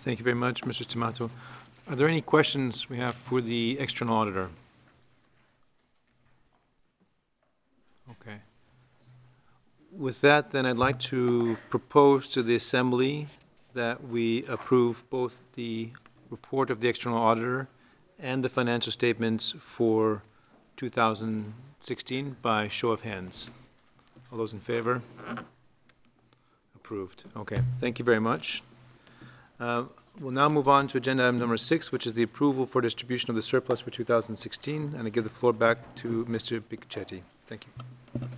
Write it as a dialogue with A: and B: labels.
A: Thank you very much, Mr. Tomato. Are there any questions we have for the external auditor? Okay. With that, then, I'd like to propose to the Assembly that we approve both the report of the external auditor and the financial statements for 2016 by show of hands. All those in favor? Approved. Okay, thank you very much. We'll now move on to agenda item number 6, which is the approval for distribution of the surplus for 2016, and I give the floor back to Mr. Picchetti. Thank you.